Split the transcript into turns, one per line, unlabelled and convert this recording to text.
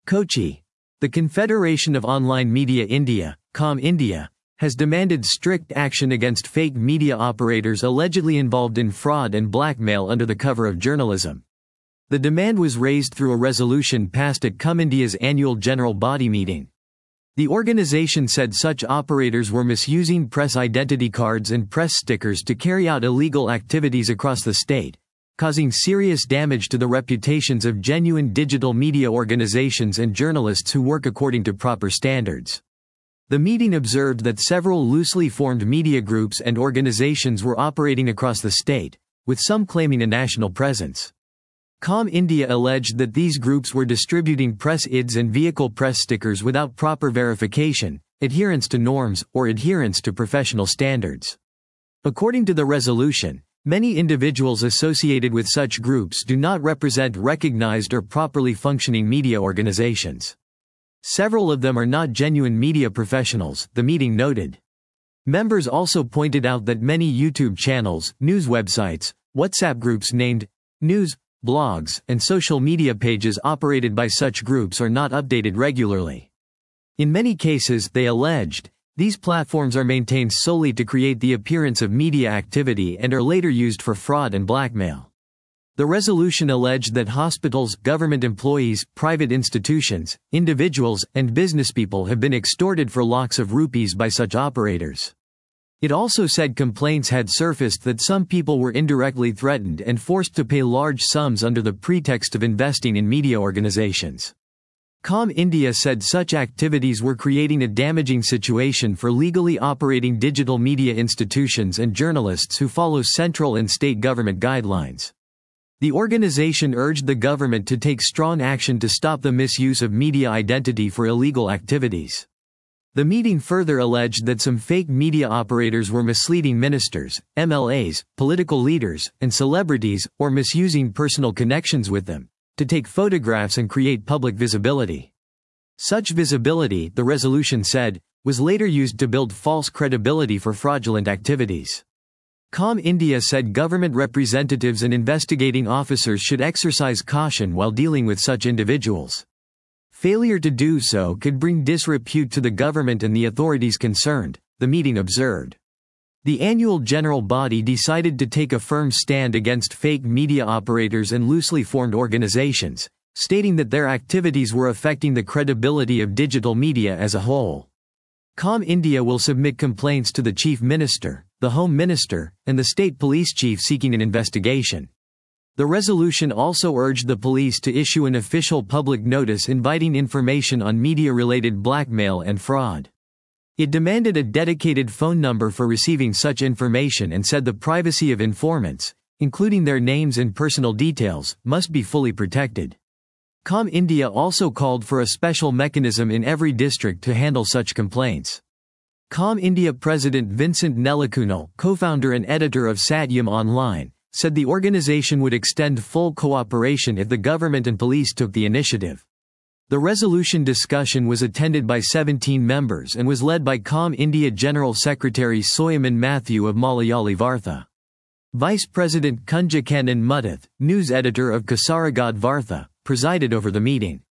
Kochi. The Confederation of Online Media India, COM India, has demanded strict action against fake media operators allegedly involved in fraud and blackmail under the cover of journalism. The demand was raised through a resolution passed at COM India's annual general body meeting. The organization said such operators were misusing press identity cards and press stickers to carry out illegal activities across the state, causing serious damage to the reputations of genuine digital media organizations and journalists who work according to proper standards. The meeting observed that several loosely formed media groups and organizations were operating across the state, with some claiming a national presence. COM India alleged that these groups were distributing press IDs and vehicle press stickers without proper verification, adherence to norms, or adherence to professional standards. According to the resolution, many individuals associated with such groups do not represent recognized or properly functioning media organizations. Several of them are not genuine media professionals, the meeting noted. Members also pointed out that many YouTube channels, news websites, WhatsApp groups named news, blogs, and social media pages operated by such groups are not updated regularly. In many cases, they alleged, these platforms are maintained solely to create the appearance of media activity and are later used for fraud and blackmail. The resolution alleged that hospitals, government employees, private institutions, individuals, and businesspeople have been extorted for lakhs of rupees by such operators. It also said complaints had surfaced that some people were indirectly threatened and forced to pay large sums under the pretext of investing in media organizations. COM India said such activities were creating a damaging situation for legally operating digital media institutions and journalists who follow central and state government guidelines. The organization urged the government to take strong action to stop the misuse of media identity for illegal activities. The meeting further alleged that some fake media operators were misleading ministers, MLAs, political leaders, and celebrities, or misusing personal connections with them, to take photographs and create public visibility. Such visibility, the resolution said, was later used to build false credibility for fraudulent activities. COM India said government representatives and investigating officers should exercise caution while dealing with such individuals. Failure to do so could bring disrepute to the government and the authorities concerned, the meeting observed. The annual general body decided to take a firm stand against fake media operators and loosely formed organizations, stating that their activities were affecting the credibility of digital media as a whole. COM India will submit complaints to the Chief Minister, the Home Minister, and the State Police Chief seeking an investigation. The resolution also urged the police to issue an official public notice inviting information on media-related blackmail and fraud. It demanded a dedicated phone number for receiving such information and said the privacy of informants, including their names and personal details, must be fully protected. COM India also called for a special mechanism in every district to handle such complaints. COM India President Vincent Nellakunal, co-founder and editor of Satyam Online, said the organization would extend full cooperation if the government and police took the initiative. The resolution discussion was attended by 17 members and was led by COM India General Secretary Soyaman Matthew of Malayali Vartha. Vice President Kunja Kannan Mudath, news editor of Kasaragod Vartha, presided over the meeting.